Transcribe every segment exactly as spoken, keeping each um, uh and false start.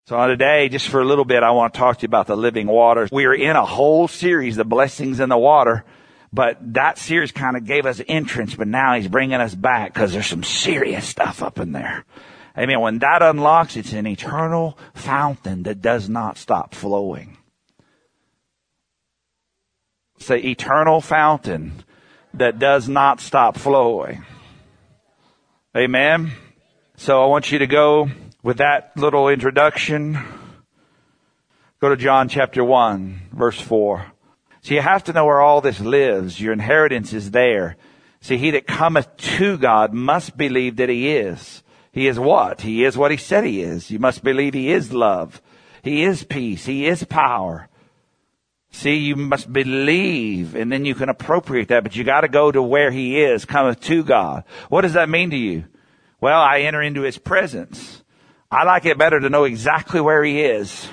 So today, just for a little bit, I want to talk to you about the living waters. We are in a whole series, the blessings in the water, but that series kind of gave us entrance, but now he's bringing us back because there's some serious stuff up in there. Amen. When that unlocks, it's an eternal fountain that does not stop flowing. Say eternal fountain that does not stop flowing. Amen. So I want you to go with that little introduction. Go to John chapter one, verse four. So you have to know where all this lives. Your inheritance is there. See, he that cometh to God must believe that he is. He is what? He is what he said he is. You must believe he is love. He is peace. He is power. See, you must believe, and then you can appropriate that, but you got to go to where he is, cometh to God. What does that mean to you? Well, I enter into his presence. I like it better to know exactly where he is.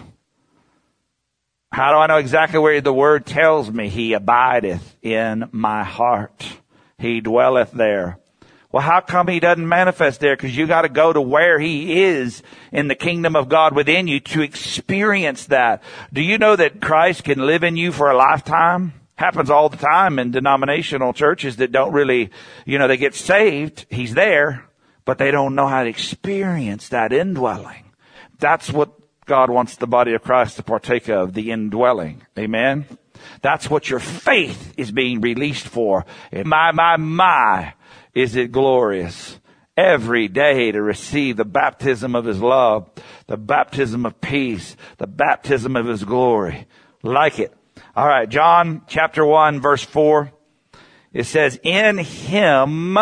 How do I know exactly where the word tells me? He abideth in my heart. He dwelleth there. Well, how come he doesn't manifest there? Because you got to go to where he is in the kingdom of God within you to experience that. Do you know that Christ can live in you for a lifetime? Happens all the time in denominational churches that don't really, you know, they get saved. He's there, but they don't know how to experience that indwelling. That's what God wants the body of Christ to partake of, the indwelling. Amen. That's what your faith is being released for. And my, my, my. Is it glorious every day to receive the baptism of his love, the baptism of peace, the baptism of his glory. Like it. All right. John chapter one, verse four. It says, in him,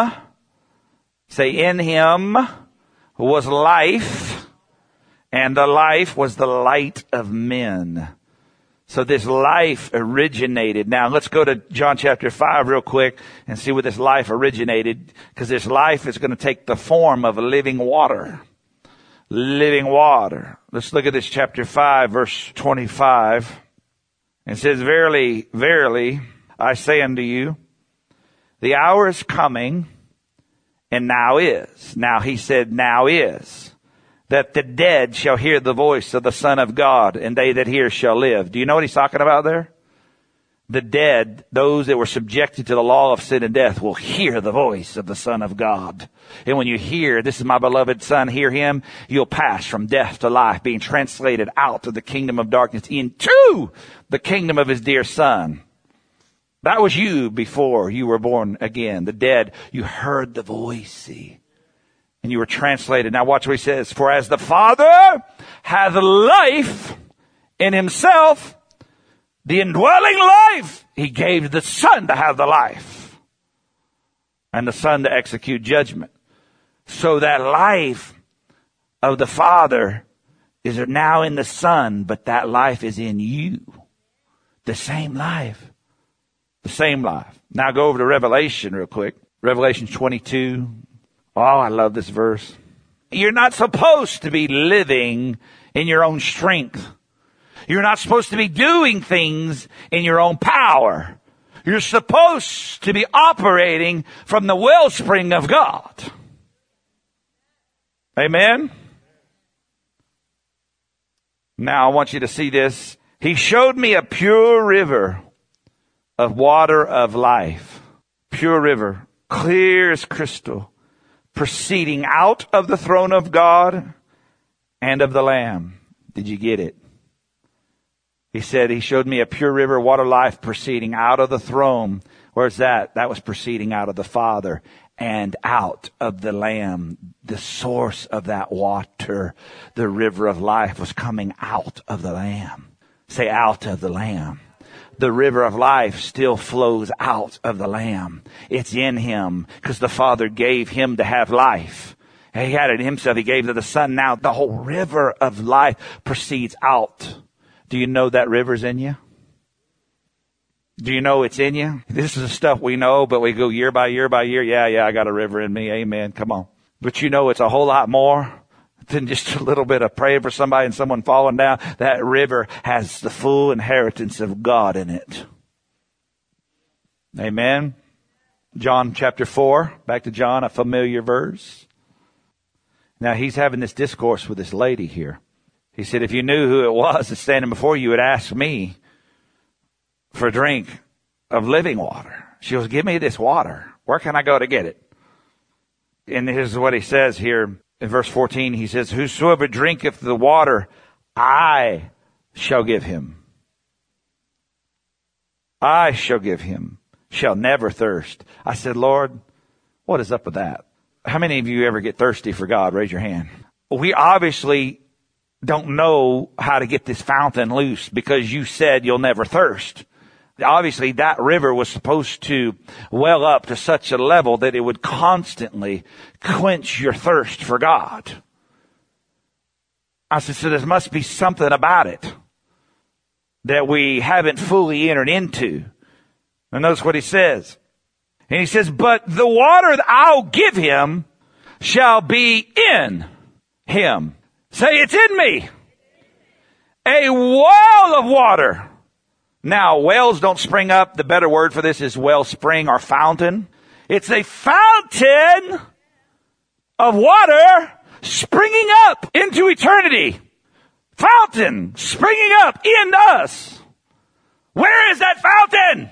say in him was life, and the life was the light of men. So this life originated. Now let's go to John chapter five real quick and see where this life originated. Because this life is going to take the form of living water. Living water. Let's look at this chapter five, verse twenty-five. It says, verily, verily, I say unto you, the hour is coming, and now is. Now he said, now is. That the dead shall hear the voice of the Son of God, and they that hear shall live. Do you know what he's talking about there? The dead, those that were subjected to the law of sin and death, will hear the voice of the Son of God. And when you hear, this is my beloved Son, hear him, you'll pass from death to life, being translated out of the kingdom of darkness into the kingdom of his dear Son. That was you before you were born again. The dead, you heard the voice, see. And you were translated. Now watch what he says. For as the Father hath life in himself, the indwelling life, he gave the Son to have the life. And the Son to execute judgment. So that life of the Father is now in the Son, but that life is in you. The same life. The same life. Now go over to Revelation real quick. Revelation twenty-two. Oh, I love this verse. You're not supposed to be living in your own strength. You're not supposed to be doing things in your own power. You're supposed to be operating from the wellspring of God. Amen? Now I want you to see this. He showed me a pure river of water of life. Pure river, clear as crystal, proceeding out of the throne of God and of the Lamb. Did you get it? He said, he showed me a pure river of water life proceeding out of the throne. Where's that? That was proceeding out of the Father and out of the Lamb. The source of that water, the river of life, was coming out of the Lamb. Say, out of the Lamb. The river of life still flows out of the Lamb. It's in him because the Father gave him to have life. He had it in himself. He gave to the Son. Now the whole river of life proceeds out. Do you know that river's in you? Do you know it's in you? This is the stuff we know, but we go year by year by year. Yeah, yeah, I got a river in me. Amen. Come on. But you know it's a whole lot more than just a little bit of praying for somebody and someone falling down. That river has the full inheritance of God in it. Amen. John chapter four, back to John, a familiar verse. Now he's having this discourse with this lady here. He said, if you knew who it was that's standing before you, you would ask me for a drink of living water. She goes, give me this water. Where can I go to get it? And here's what he says here in verse fourteen. He says, whosoever drinketh the water, I shall give him. I shall give him, shall never thirst. I said, Lord, what is up with that? How many of you ever get thirsty for God? Raise your hand. We obviously don't know how to get this fountain loose because you said you'll never thirst. Obviously, that river was supposed to well up to such a level that it would constantly quench your thirst for God. I said, so there must be something about it that we haven't fully entered into. And notice what he says. And he says, but the water that I'll give him shall be in him. Say, it's in me. A well of water. Now, wells don't spring up. The better word for this is wellspring or fountain. It's a fountain of water springing up into eternity. Fountain springing up in us. Where is that fountain?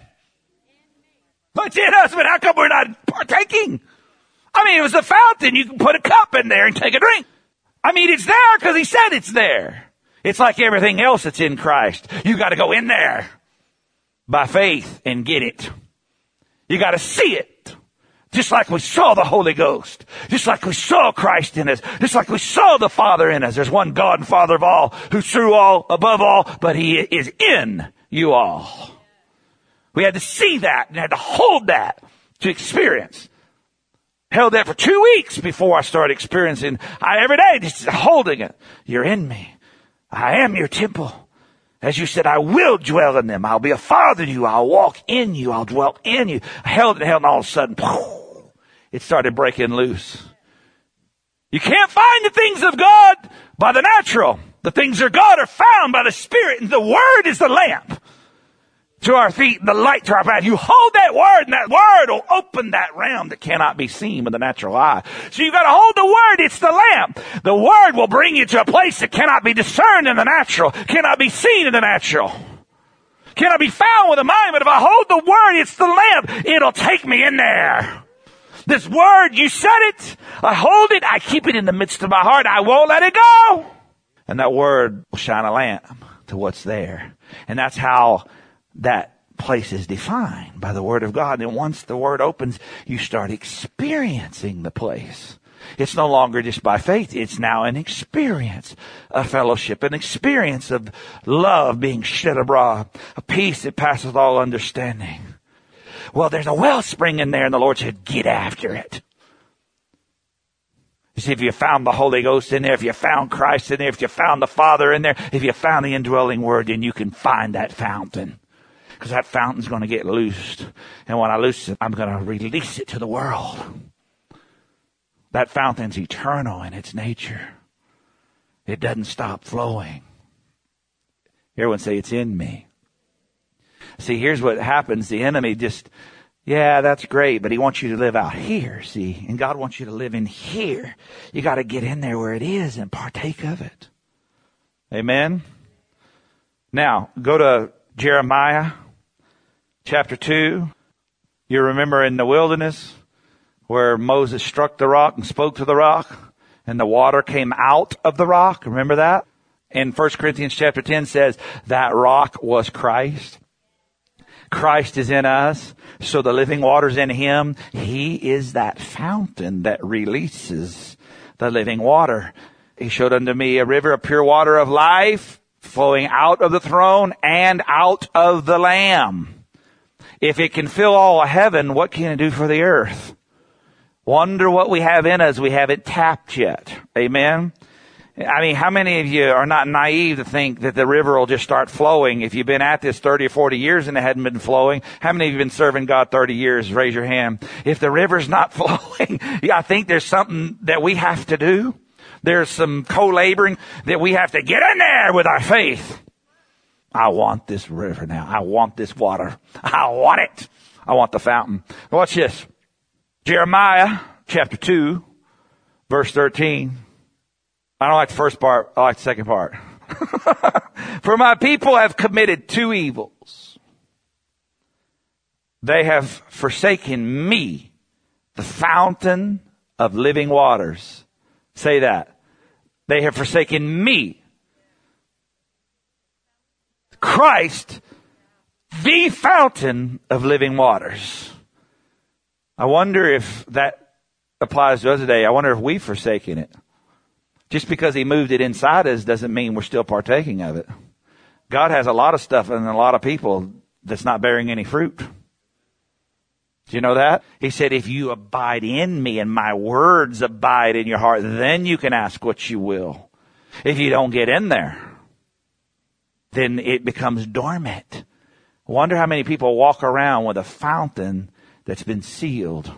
It's in us, but how come we're not partaking? I mean, it was the fountain. You can put a cup in there and take a drink. I mean, it's there because he said it's there. It's like everything else that's in Christ. You got to go in there by faith and get it. You got to see it. Just like we saw the Holy Ghost. Just like we saw Christ in us. Just like we saw the Father in us. There's one God and Father of all, who's through all, above all, but he is in you all. We had to see that and had to hold that to experience. Held that for two weeks before I started experiencing. I, every day, just holding it. You're in me. I am your temple. As you said, I will dwell in them. I'll be a father to you. I'll walk in you. I'll dwell in you. I held it and held, and all of a sudden, it started breaking loose. You can't find the things of God by the natural. The things of God are found by the Spirit, and the Word is the lamp to our feet and the light to our path. You hold that Word, and that Word will open that realm that cannot be seen with the natural eye. So you've got to hold the Word. It's the lamp. The Word will bring you to a place that cannot be discerned in the natural, cannot be seen in the natural, cannot be found with the mind. But if I hold the Word, it's the lamp. It'll take me in there. This Word, you said it. I hold it. I keep it in the midst of my heart. I won't let it go. And that Word will shine a lamp to what's there. And that's how that place is defined, by the Word of God. And once the Word opens, you start experiencing the place. It's no longer just by faith. It's now an experience of fellowship, an experience of love being shed abroad, a peace that passeth all understanding. Well, there's a wellspring in there, and the Lord said, get after it. You see, if you found the Holy Ghost in there, if you found Christ in there, if you found the Father in there, if you found the indwelling Word, then you can find that fountain. Because that fountain's going to get loosed. And when I loose it, I'm going to release it to the world. That fountain's eternal in its nature. It doesn't stop flowing. Everyone say, it's in me. See, here's what happens. The enemy just, yeah, that's great, but he wants you to live out here, see. And God wants you to live in here. You got to get in there where it is and partake of it. Amen? Now, go to Jeremiah chapter two. You remember in the wilderness where Moses struck the rock and spoke to the rock and the water came out of the rock. Remember that? And First Corinthians chapter ten says that rock was Christ. Christ is in us, so the living water's in him. He is that fountain that releases the living water. He showed unto me a river of pure water of life flowing out of the throne and out of the Lamb. If it can fill all of heaven, what can it do for the earth? Wonder what we have in us we haven't tapped yet. Amen? I mean, how many of you are not naive to think that the river will just start flowing? If you've been at this thirty or forty years and it hadn't been flowing, how many of you have been serving God thirty years? Raise your hand. If the river's not flowing, yeah, I think there's something that we have to do. There's some co-laboring that we have to get in there with our faith. I want this river now. I want this water. I want it. I want the fountain. Watch this. Jeremiah chapter two, verse thirteen. I don't like the first part. I like the second part. For my people have committed two evils. They have forsaken me, the fountain of living waters. Say that. They have forsaken me. Christ, the fountain of living waters. I wonder if that applies to us today. I wonder if we've forsaken it. Just because he moved it inside us doesn't mean we're still partaking of it. God has a lot of stuff and a lot of people that's not bearing any fruit. Do you know that? He said, if you abide in me and my words abide in your heart, then you can ask what you will. If you don't get in there, then it becomes dormant. Wonder how many people walk around with a fountain that's been sealed.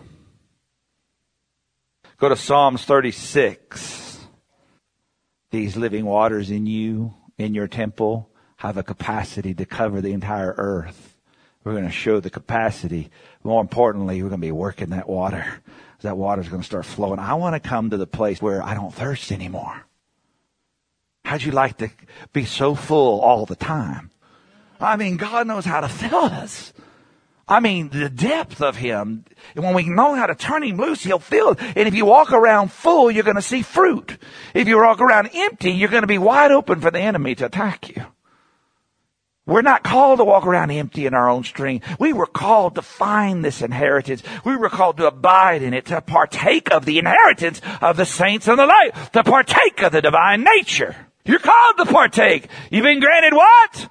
Go to Psalms thirty-six. These living waters in you, in your temple, have a capacity to cover the entire earth. We're going to show the capacity. More importantly, we're going to be working that water. That water's going to start flowing. I want to come to the place where I don't thirst anymore. How'd you like to be so full all the time? I mean, God knows how to fill us. I mean, the depth of him. When we know how to turn him loose, he'll fill it. And if you walk around full, you're going to see fruit. If you walk around empty, you're going to be wide open for the enemy to attack you. We're not called to walk around empty in our own strength. We were called to find this inheritance. We were called to abide in it, to partake of the inheritance of the saints and the light, to partake of the divine nature. You're called to partake. You've been granted what?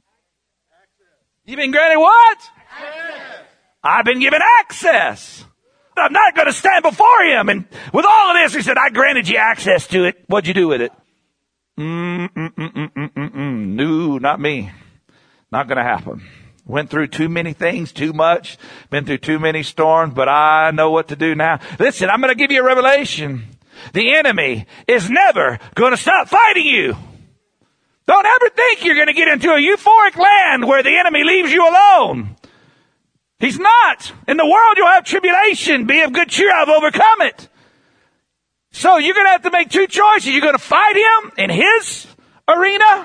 You've been granted what? Access. I've been given access. I'm not going to stand before him. And with all of this, he said, I granted you access to it. What'd you do with it? Mm, mm, mm, mm, mm, mm, mm. No, not me. Not going to happen. Went through too many things, too much. Been through too many storms, but I know what to do now. Listen, I'm going to give you a revelation. The enemy is never going to stop fighting you. Don't ever think you're going to get into a euphoric land where the enemy leaves you alone. He's not. In the world you'll have tribulation. Be of good cheer. I've overcome it. So you're going to have to make two choices. You're going to fight him in his arena,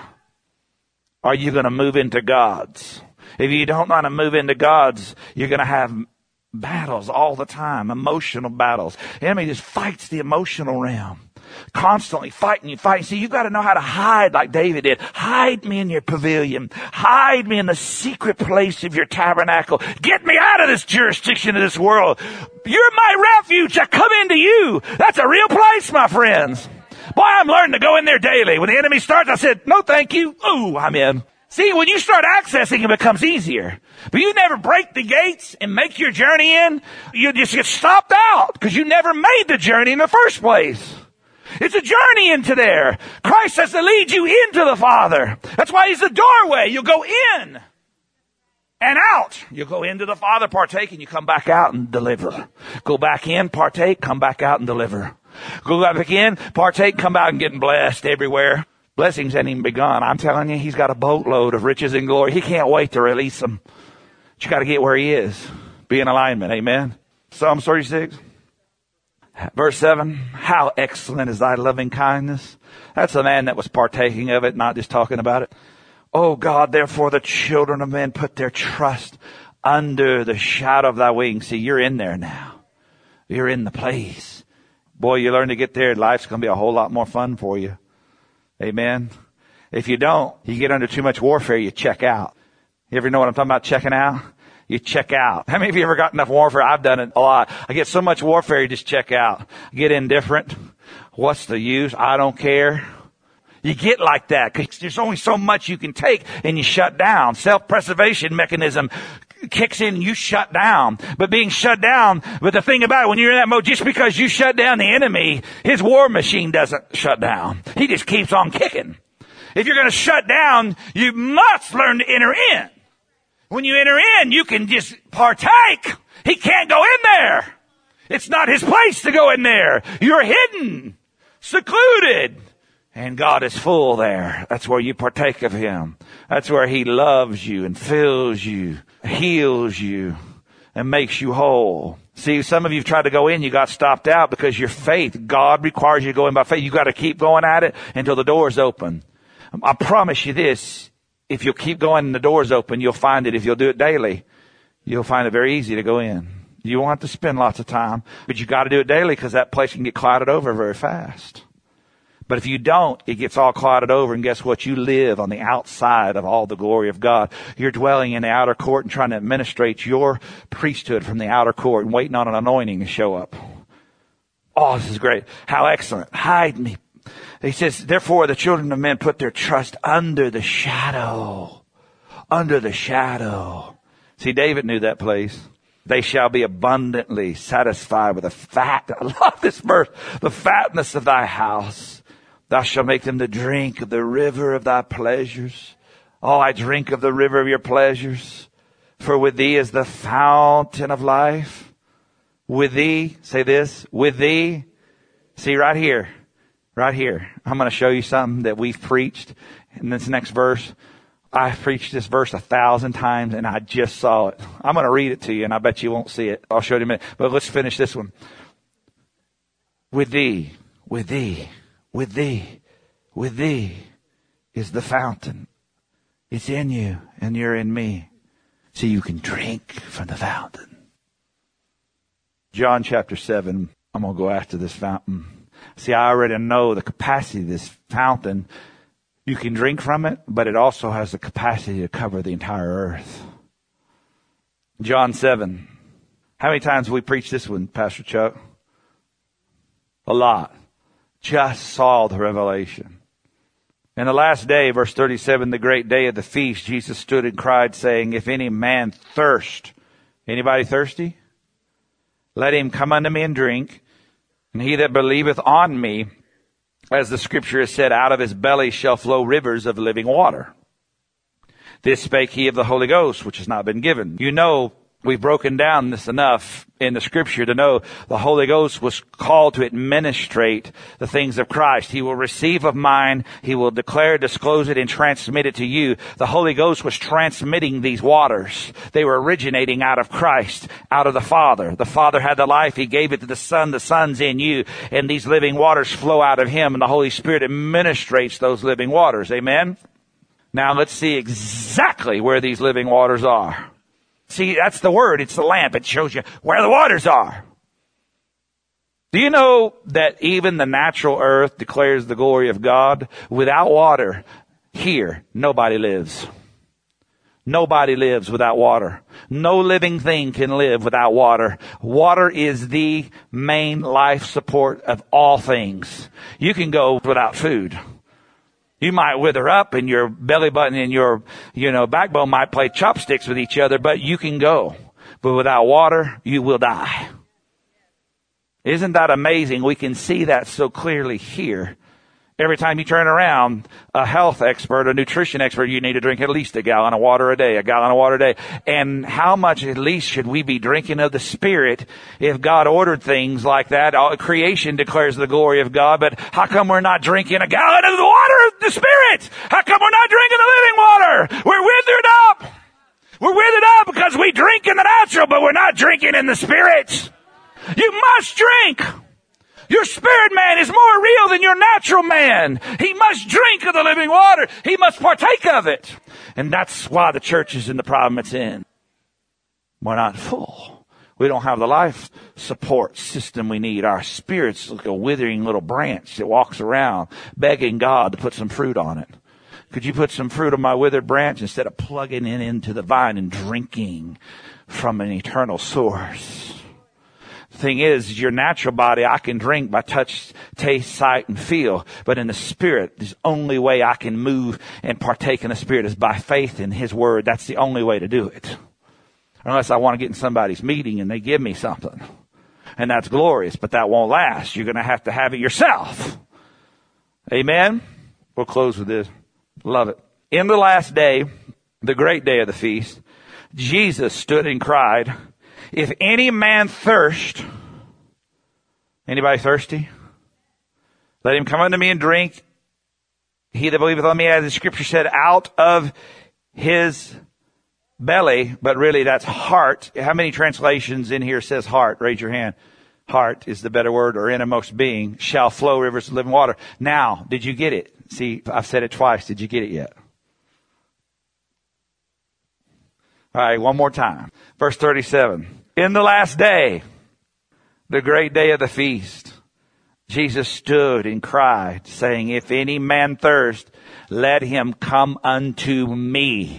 or are you going to move into God's? If you don't want to move into God's, you're going to have battles all the time, emotional battles. The enemy just fights the emotional realm. Constantly fighting you, fighting. See, you've got to know how to hide like David did. Hide me in your pavilion. Hide me in the secret place of your tabernacle. Get me out of this jurisdiction of this world. You're my refuge. I come into you. That's a real place, my friends. Boy, I'm learning to go in there daily. When the enemy starts, I said, no, thank you. Ooh, I'm in. See, when you start accessing, it becomes easier. But you never break the gates and make your journey in. You just get stopped out because you never made the journey in the first place. It's a journey into there. Christ has to lead you into the Father. That's why he's the doorway. You'll go in and out. You'll go into the Father, partake, and you come back out and deliver. Go back in, partake, come back out and deliver. Go back in, partake, come out and getting blessed everywhere. Blessings ain't even begun. I'm telling you, he's got a boatload of riches and glory. He can't wait to release them. But you got to get where he is. Be in alignment. Amen. Psalm thirty-six. Verse seven, how excellent is thy loving kindness. That's the man that was partaking of it, not just talking about it. Oh God, therefore the children of men put their trust under the shadow of thy wings. See, you're in there now. You're in the place. Boy, you learn to get there, life's going to be a whole lot more fun for you. Amen. If you don't, you get under too much warfare, you check out. You ever know what I'm talking about, checking out? You check out. How many of you ever got enough warfare? I've done it a lot. I get so much warfare, you just check out. Get indifferent. What's the use? I don't care. You get like that because there's only so much you can take and you shut down. Self-preservation mechanism kicks in and you shut down. But being shut down, but the thing about it, when you're in that mode, just because you shut down the enemy, his war machine doesn't shut down. He just keeps on kicking. If you're going to shut down, you must learn to enter in. When you enter in, you can just partake. He can't go in there. It's not his place to go in there. You're hidden, secluded, and God is full there. That's where you partake of him. That's where he loves you and fills you, heals you, and makes you whole. See, some of you have tried to go in, you got stopped out because your faith, God requires you to go in by faith. You got to keep going at it until the door's open. I promise you this, if you'll keep going and the doors open, you'll find it. If you'll do it daily, you'll find it very easy to go in. You won't have to spend lots of time, but you got to do it daily because that place can get clouded over very fast. But if you don't, it gets all clouded over, and guess what? You live on the outside of all the glory of God. You're dwelling in the outer court and trying to administrate your priesthood from the outer court and waiting on an anointing to show up. Oh, this is great. How excellent. Hide me. He says, therefore the children of men put their trust under the shadow. Under the shadow. See, David knew that place. They shall be abundantly satisfied with the fat. I love this verse. The fatness of thy house. Thou shalt make them to drink of the river of thy pleasures. Oh, I drink of the river of your pleasures. For with thee is the fountain of life. With thee, say this, with thee. See right here, right here. I'm going to show you something that we've preached in this next verse. I've preached this verse a thousand times and I just saw it. I'm going to read it to you and I bet you won't see it. I'll show you in a minute. But let's finish this one. With thee, with thee, with thee, with thee is the fountain. It's in you and you're in me. So you can drink from the fountain. John chapter seven. I'm going to go after this fountain. See, I already know the capacity of this fountain. You can drink from it, but it also has the capacity to cover the entire earth. John seven. How many times have we preached this one, Pastor Chuck? A lot. Just saw the revelation. In the last day, verse thirty-seven, the great day of the feast, Jesus stood and cried, saying, if any man thirst, anybody thirsty? Let him come unto me and drink. And he that believeth on me, as the scripture has said, out of his belly shall flow rivers of living water. This spake he of the Holy Ghost, which has not been given. You know, we've broken down this enough in the scripture to know the Holy Ghost was called to administrate the things of Christ. He will receive of mine. He will declare, disclose it, and transmit it to you. The Holy Ghost was transmitting these waters. They were originating out of Christ, out of the Father. The Father had the life. He gave it to the Son. The Son's in you. And these living waters flow out of Him. And the Holy Spirit administrates those living waters. Amen? Now let's see exactly where these living waters are. See, that's the word. It's the lamp. It shows you where the waters are. Do you know that even the natural earth declares the glory of God? Without water, here, nobody lives. Nobody lives without water. No living thing can live without water. Water is the main life support of all things. You can go without food. You might wither up and your belly button and your, you know, backbone might play chopsticks with each other, but you can go. But without water, you will die. Isn't that amazing? We can see that so clearly here. Every time you turn around, a health expert, a nutrition expert, you need to drink at least a gallon of water a day, a gallon of water a day. And how much at least should we be drinking of the Spirit if God ordered things like that? All, creation declares the glory of God, but how come we're not drinking a gallon of the water of the Spirit? How come we're not drinking the living water? We're withered up. We're withered up because we drink in the natural, but we're not drinking in the Spirit. You must drink. Your spirit man is more real than your natural man. He must drink of the living water. He must partake of it. And that's why the church is in the problem it's in. We're not full. We don't have the life support system we need. Our spirit's like a withering little branch that walks around begging God to put some fruit on it. Could you put some fruit on my withered branch instead of plugging it into the vine and drinking from an eternal source? The thing is, your natural body, I can drink by touch, taste, sight, and feel. But in the Spirit, the only way I can move and partake in the Spirit is by faith in His Word. That's the only way to do it. Unless I want to get in somebody's meeting and they give me something. And that's glorious, but that won't last. You're going to have to have it yourself. Amen? We'll close with this. Love it. In the last day, the great day of the feast, Jesus stood and cried, if any man thirst, anybody thirsty? Let him come unto me and drink. He that believeth on me, as the scripture said, out of his belly, but really that's heart. How many translations in here says heart? Raise your hand. Heart is the better word, or innermost being, shall flow rivers of living water. Now, did you get it? See, I've said it twice. Did you get it yet? All right, one more time. Verse thirty-seven. In the last day, the great day of the feast, Jesus stood and cried, saying, if any man thirst, let him come unto me.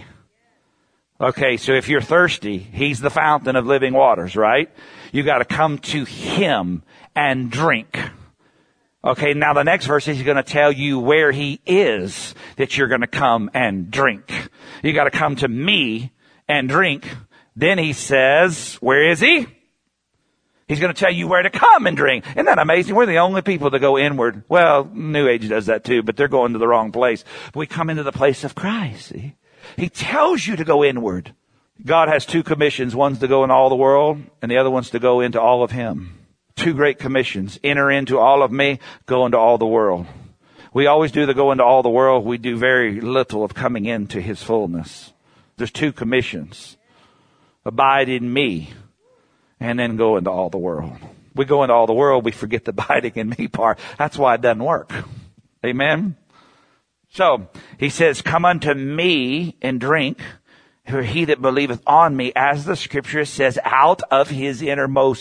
Okay, so if you're thirsty, he's the fountain of living waters, right? You got to come to him and drink. Okay, now the next verse is going to tell you where he is that you're going to come and drink. You got to come to me and drink. Then he says, where is he? He's going to tell you where to come and drink. Isn't that amazing? We're the only people that go inward. Well, New Age does that too, but they're going to the wrong place. But we come into the place of Christ, see? He tells you to go inward. God has two commissions. One's to go into all the world, and the other one's to go into all of him. Two great commissions. Enter into all of me, go into all the world. We always do the go into all the world. We do very little of coming into his fullness. There's two commissions. Abide in me, and then go into all the world. We go into all the world, we forget the abiding in me part. That's why it doesn't work. Amen? So, he says, come unto me and drink. For he that believeth on me, as the scripture says, out of his innermost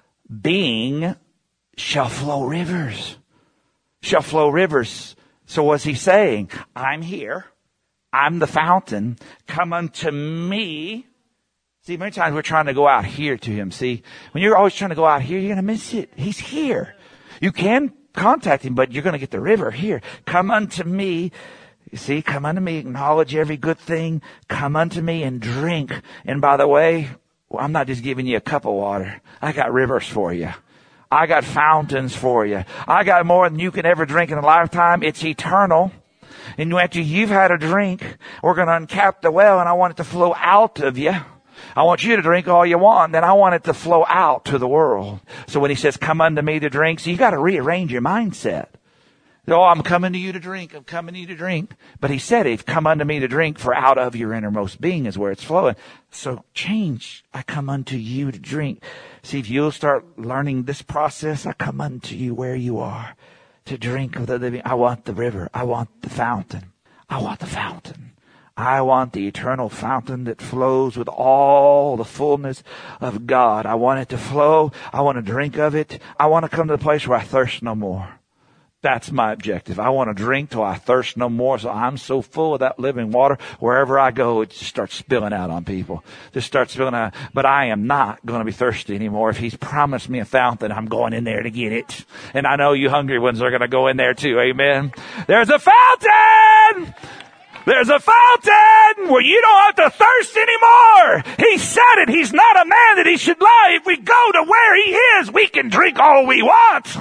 being shall flow rivers. Shall flow rivers. So what's he saying? I'm here. I'm the fountain. Come unto me. See, many times we're trying to go out here to him. See, when you're always trying to go out here, you're going to miss it. He's here. You can contact him, but you're going to get the river here. Come unto me. You see, come unto me, acknowledge every good thing. Come unto me and drink. And by the way, well, I'm not just giving you a cup of water. I got rivers for you. I got fountains for you. I got more than you can ever drink in a lifetime. It's eternal. And after you've had a drink, we're going to uncap the well, and I want it to flow out of you. I want you to drink all you want, then I want it to flow out to the world. So when he says, come unto me to drink, so you got to rearrange your mindset. Oh, I'm coming to you to drink. I'm coming to you to drink. But he said, if come unto me to drink, for out of your innermost being is where it's flowing. So change. I come unto you to drink. See, if you'll start learning this process, I come unto you where you are to drink of the living. I want the river. I want the fountain. I want the fountain. I want the eternal fountain that flows with all the fullness of God. I want it to flow. I want to drink of it. I want to come to the place where I thirst no more. That's my objective. I want to drink till I thirst no more. So I'm so full of that living water. Wherever I go, it just starts spilling out on people. Just starts spilling out. But I am not going to be thirsty anymore. If he's promised me a fountain, I'm going in there to get it. And I know you hungry ones are going to go in there too. Amen. There's a fountain! There's a fountain where you don't have to thirst anymore. He said it. He's not a man that he should lie. If we go to where he is, we can drink all we want.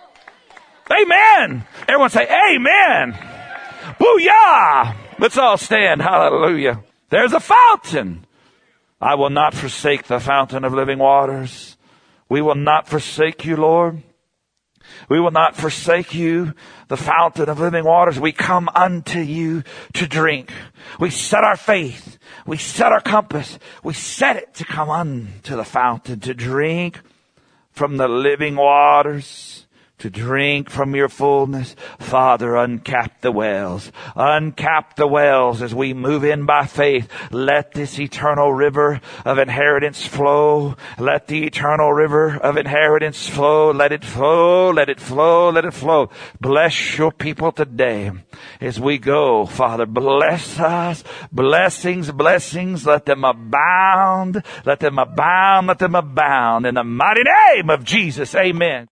Amen. Everyone say amen. Booyah. Let's all stand. Hallelujah. There's a fountain. I will not forsake the fountain of living waters. We will not forsake you, Lord. We will not forsake you, the fountain of living waters. We come unto you to drink. We set our faith. We set our compass. We set it to come unto the fountain, to drink from the living waters. To drink from your fullness. Father, uncap the wells. Uncap the wells as we move in by faith. Let this eternal river of inheritance flow. Let the eternal river of inheritance flow. Let it flow. Let it flow. Let it flow. Bless your people today as we go. Father, bless us. Blessings, blessings. Let them abound. Let them abound. Let them abound. In the mighty name of Jesus. Amen.